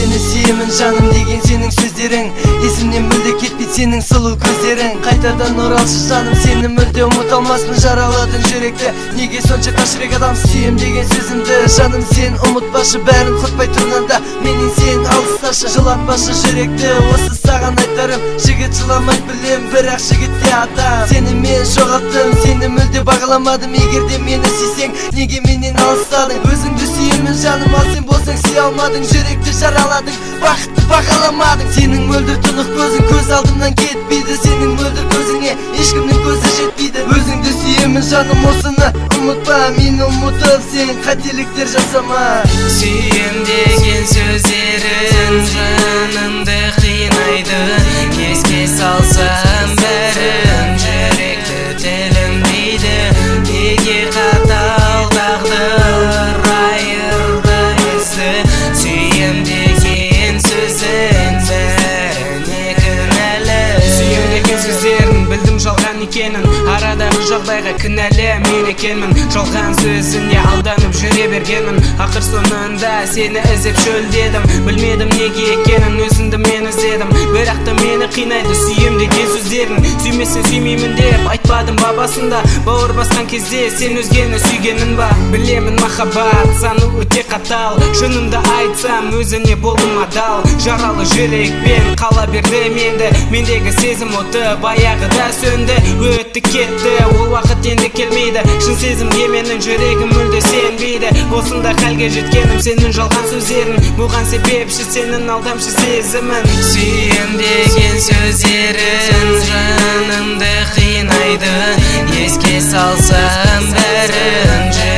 seni сүйемін жаным деген сенің сөздерің, есімнен мүлде кетпейді сенің сұлу көздерің. Қайтадан оралшы жаным, сені мүлде ұмыта алмаспын, жараладың жүректі. Неге сонша қашырек адам сүйем деген сөзімді, жаным сен ұмытпашы, бәрін құртпай тұрғанда менен сен алысташы, жылатпашы жүректі. Осы саған айтарым, жігіт жыламай білем, бірақ жігітте адам. Сені мен жоғалттым, сені мүлде бағаламадым. Егерде мені сүйсең, неге менен алыстадың? Өзіңді сүйемін жаным, ал сен болсаң сүйе алмадың, жүректі жараладың, бақытты бағаламадың. Сенің мөлдір тұнық көзің көз алдымнан кетпейді, сенің мөлдір көзіңе ешкімнің көзі жетпейді. Өзіңді сүйемін жаным, осыны ұмытпа, мені ұмытып сен қателіктер жасама. Сүйем деген сөздерің жанымды қинайды, еске салсам бәрін жүректі тілінбейді. Неге қатал тағдыр айырды бізді, сүйем деген сөзің бәріне кінәлі. Сүйем деген сөздерін білдім жалған екенін, арадағы жағдайға кінәлі мен екенмін. Жалған сөзіне алданып жүре бергенмін, ақыр соңында сені іздеп шөлдедім. Білмедім неге екенін, өзімді мен іздедім, бірақ та мені қинайды сүйем деген сөздерін. Сүймесін сүймеймін деп айтпадым бабасында, бауыр басқан кезде сен өзгені сүйгенін ба? Білемін махаббат саны өте қатал, шынымды айтсам өзіне болдым адал. Жаралы жүрекпен қала берді мендегі сезім оты баяғыда сөнді, өтті кетті, ол уақыт енді келмейді. Шын сезімге менің жүрегім мүлде сенбейді. Осында халге жеткенім сенің жалған сөздерің, бұған себепші сенің алдамшы сезімін. Сүйем деген сөздерің жанымды қинайды, еске салсам бәрін